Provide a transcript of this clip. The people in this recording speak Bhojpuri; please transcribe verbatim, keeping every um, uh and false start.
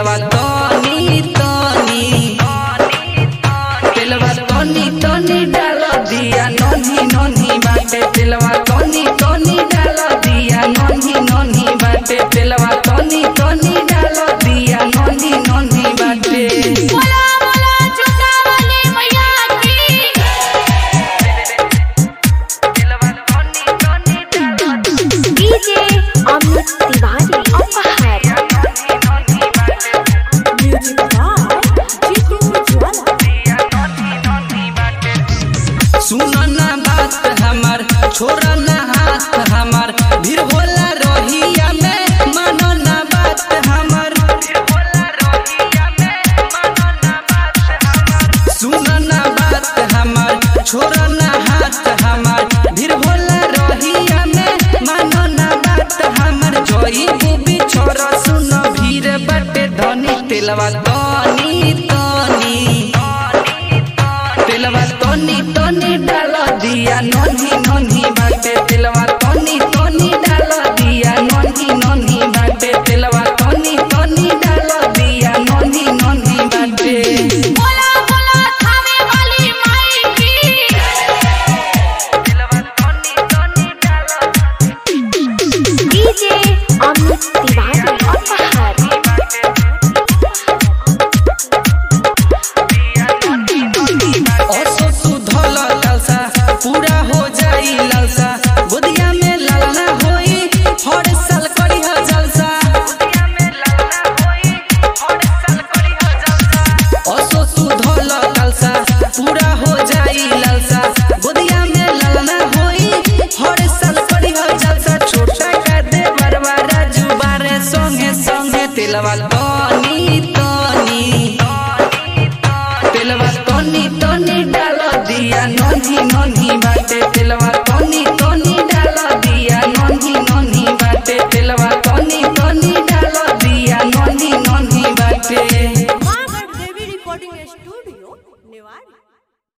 तेलवा तनी तनी तेलवा तनी तनी डाल दिया नन्ही नन्ही बाटे तेलवा तनी तनी डाल दिया नन्ही नन्ही बाटे तेलवा तनी तनी डाल दिया नन्ही नन्ही बाटे। बोला बोला चुका वाली मैया की तेलवा तनी तनी डाल डीजे अमित तिवारी अपहार म्यूजिक बाय जीतू ज्वाला। सुना ना बात हमार छोरा ना हाथ हमार भीड़ होला रोहिया में मानो ना बात हमार सुना ना बात हमार छोरा ना हाथ हमार भीड़ होला रोहिया में मानो ना बात हमार जोई बुबी छोरा सुनो भीड़ बटे धनी तेलवा तनी तनी तेलवा तनी तनी डाल दिया नन्ही नन्ही बाटे तेलवा तनी तनी डाल दिया नन्ही नन्ही बाटे तेलवा तनी तनी डाल दिया नन्ही नन्ही बाटे। बोला बोला थामे वाली माई की तेलवा तनी तनी डाल डीजे अमित तिवारी अपहार असो सुधल लालसा पूरा हो जाई लालसा गोदिया में लालना होई हर साल करी ह जलसा असो सुधल लालसा पूरा हो जाई लालसा गोदिया में लालना होई हर साल करी ह जलसा छोटा का दे बरवा राजू बारे संगे संगे तेलवा तनी तनी तेलवा तनी तनी डाल दिया नन्ही नन्ही बाटे तेलवा तनी तनी डाल दिया नन्ही नन्ही बाटे तेलवा तनी तनी डाल दिया नन्ही नन्ही बाटे। मां देवी रिकॉर्डिंग स्टूडियो नेवाड़ी।